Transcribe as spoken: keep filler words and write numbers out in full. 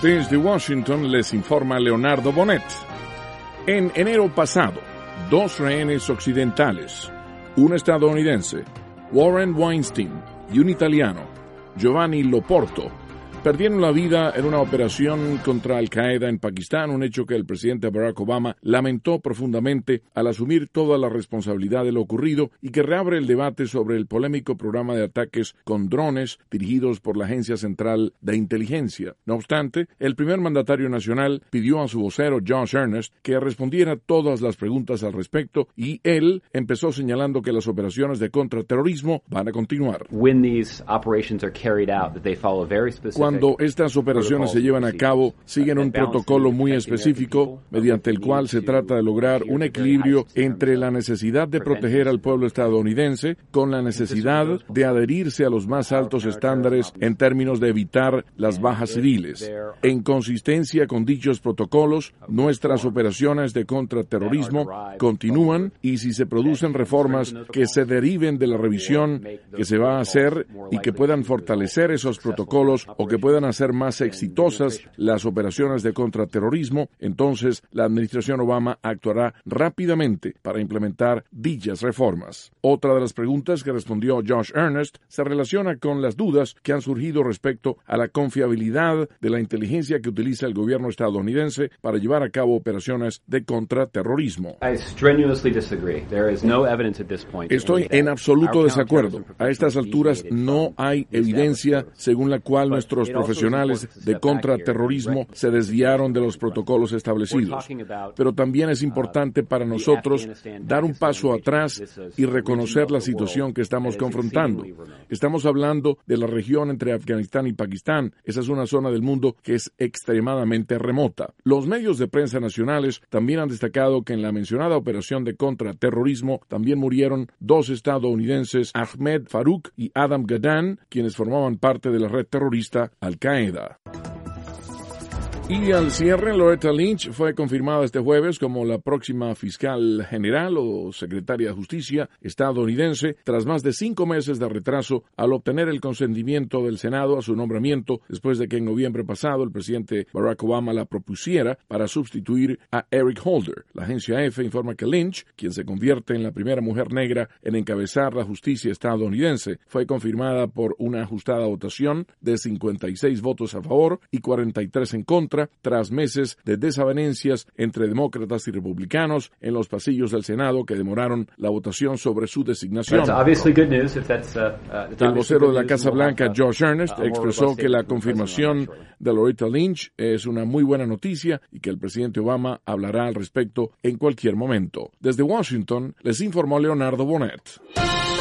Desde Washington les informa Leonardo Bonet. En enero pasado, dos rehenes occidentales, un estadounidense, Warren Weinstein, y un italiano, Giovanni Loporto, perdieron la vida en una operación contra Al-Qaeda en Pakistán, un hecho que el presidente Barack Obama lamentó profundamente al asumir toda la responsabilidad de lo ocurrido y que reabre el debate sobre el polémico programa de ataques con drones dirigidos por la Agencia Central de Inteligencia. No obstante, el primer mandatario nacional pidió a su vocero Josh Earnest que respondiera todas las preguntas al respecto y él empezó señalando que las operaciones de contraterrorismo van a continuar. When these operations are carried out, that they follow very specific Cuando estas operaciones se llevan a cabo, siguen un protocolo muy específico mediante el cual se trata de lograr un equilibrio entre la necesidad de proteger al pueblo estadounidense con la necesidad de adherirse a los más altos estándares en términos de evitar las bajas civiles. En consistencia con dichos protocolos, nuestras operaciones de contraterrorismo continúan y si se producen reformas que se deriven de la revisión que se va a hacer y que puedan fortalecer esos protocolos o que puedan hacer más exitosas las operaciones de contraterrorismo, entonces la administración Obama actuará rápidamente para implementar dichas reformas. Otra de las preguntas que respondió Josh Earnest se relaciona con las dudas que han surgido respecto a la confiabilidad de la inteligencia que utiliza el gobierno estadounidense para llevar a cabo operaciones de contraterrorismo. Estoy en absoluto desacuerdo. A estas alturas no hay evidencia según la cual nuestros profesionales de contraterrorismo se desviaron de los protocolos establecidos. Pero también es importante para nosotros dar un paso atrás y reconocer la situación que estamos confrontando. Estamos hablando de la región entre Afganistán y Pakistán. Esa es una zona del mundo que es extremadamente remota. Los medios de prensa nacionales también han destacado que en la mencionada operación de contraterrorismo también murieron dos estadounidenses, Ahmed Farouk y Adam Gaddan, quienes formaban parte de la red terrorista Al-Qaeda. Y al cierre, Loretta Lynch fue confirmada este jueves como la próxima fiscal general o secretaria de justicia estadounidense tras más de cinco meses de retraso al obtener el consentimiento del Senado a su nombramiento después de que en noviembre pasado el presidente Barack Obama la propusiera para sustituir a Eric Holder. La agencia EFE informa que Lynch, quien se convierte en la primera mujer negra en encabezar la justicia estadounidense, fue confirmada por una ajustada votación de cincuenta y seis votos a favor y cuarenta y tres en contra, tras meses de desavenencias entre demócratas y republicanos en los pasillos del Senado que demoraron la votación sobre su designación. El vocero de la Casa Blanca, Josh Earnest, expresó que la confirmación de Loretta Lynch es una muy buena noticia y que el presidente Obama hablará al respecto en cualquier momento. Desde Washington, les informó Leonardo Bonet.